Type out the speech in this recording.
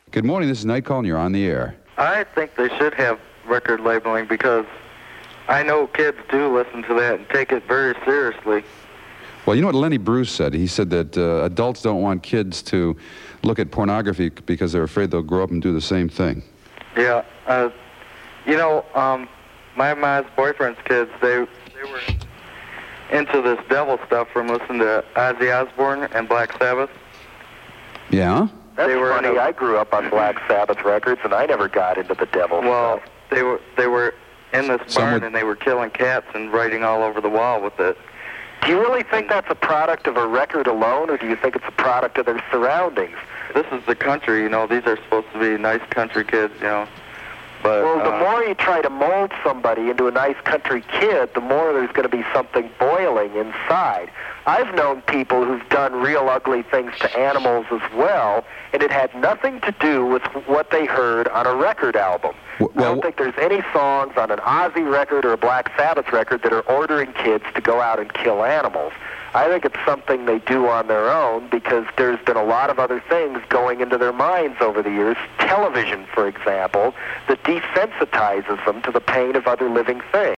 Good morning, this is Night Call, and you're on the air. I think they should have record labeling because I know kids do listen to that and take it very seriously. Well, you know what Lenny Bruce said? He said that adults don't want kids to look at pornography because they're afraid they'll grow up and do the same thing. Yeah. My mom's boyfriend's kids, they were into this devil stuff from listening to Ozzy Osbourne and Black Sabbath. Yeah? That's funny. I grew up on Black Sabbath records, and I never got into the devil stuff. Well, they were in this barn, and they were killing cats and writing all over the wall with it. Do you really think that's a product of a record alone, or do you think it's a product of their surroundings? This is the country, you know. These are supposed to be nice country kids, you know. But, well, the more you try to mold somebody into a nice country kid, the more there's going to be something boiling inside. I've known people who've done real ugly things to animals as well, and it had nothing to do with what they heard on a record album. I don't think there's any songs on an Ozzy record or a Black Sabbath record that are ordering kids to go out and kill animals. I think it's something they do on their own because there's been a lot of other things going into their minds over the years. Television, for example, that desensitizes them to the pain of other living things.